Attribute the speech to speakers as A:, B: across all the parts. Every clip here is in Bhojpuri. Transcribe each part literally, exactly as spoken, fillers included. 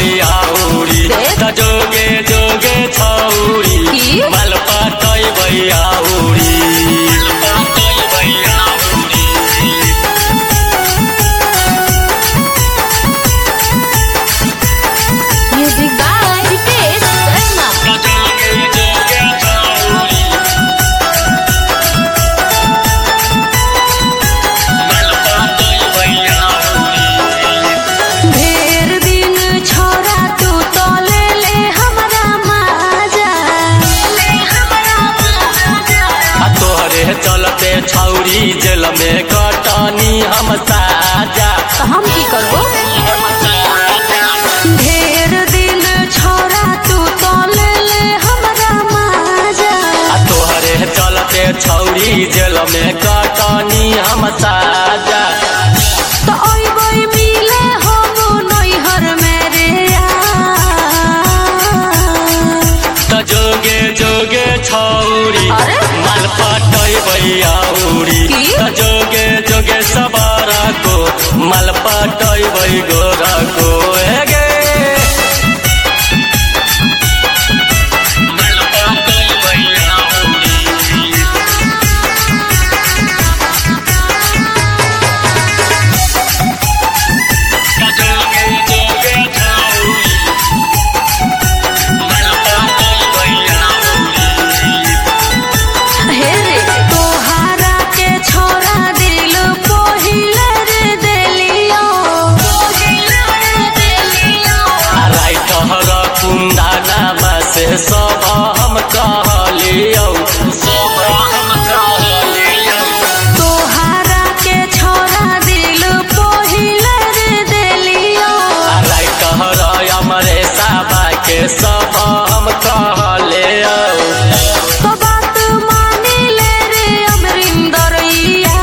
A: भैया उड़ी त जोगे जोगे छौरी माल पटै भैया उड़ी चलते छौरी जेल में कटनी हम साजा
B: हम की करबो ढेर दिन छोरा तू तो ले ले हमरा माजा
A: तोहरे चलते छौरी जेल में कटनी हम साजा
B: तो ओई बोई मिले हो नैहर मेरे
A: तो जोगे जोगे छौरी माल पटै भैया उड़ी त जोगे जोगे सवारा को माल पटै भई गोरा को गे सब हम कहलियो सब हम कहलियो
B: तोहरा के छोरा दिल पहिला रे देलियो
A: राय कहरा हमरे साबा के सब हम कहलियो
B: तो बात मानी ले रे अमरिंदरैया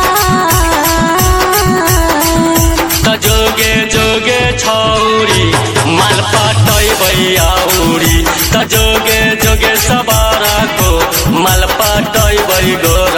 A: त जोगे जोगे छौरी माल पटै भैया उड़ी त जोगे जोगे सवारा को माल पटै भई गो